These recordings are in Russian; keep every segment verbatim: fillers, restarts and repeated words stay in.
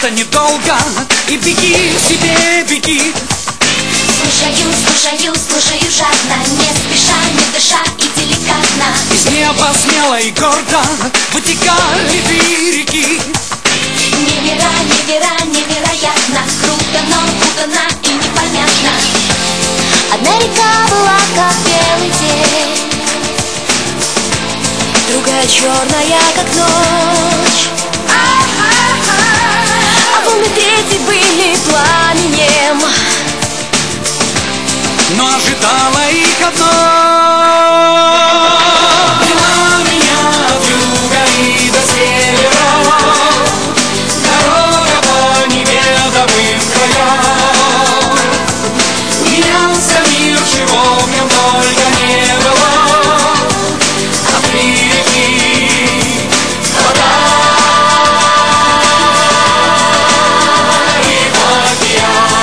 это недолго, и беги себе, беги. Слушаю, слушаю, слушаю жадно, не спеша, не дыша и деликатно. Из неба смело и гордо вытекали две реки. Невера, невера, невероятно, круто, но путано и непонятно. Одна река была как белый день, другая черная как ночь, а волны третьей были пламенем. Но ожидала их одно. Вела меня от юга и до севера, дорога по неведомым краям. Менялся мир, чего в нем только не было. А три реки, вода и океан.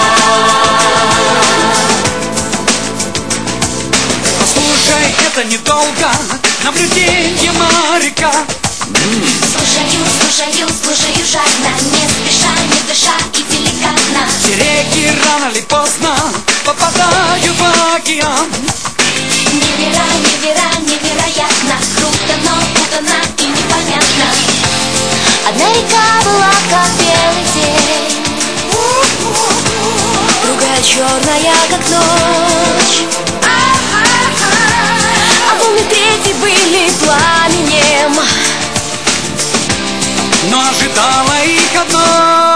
Послушай, это недолго, наблюдение моряка. Слушаю, слушаю, слушаю жадно, не спеша, не дыша и деликатно. Все реки рано или поздно попадают в океан. Невера, невера, невероятно, круто, но путано и непонятно. Одна река была как белый день, другая черная как ночь, а волны третьей были пламенем. Но ожидала их одно.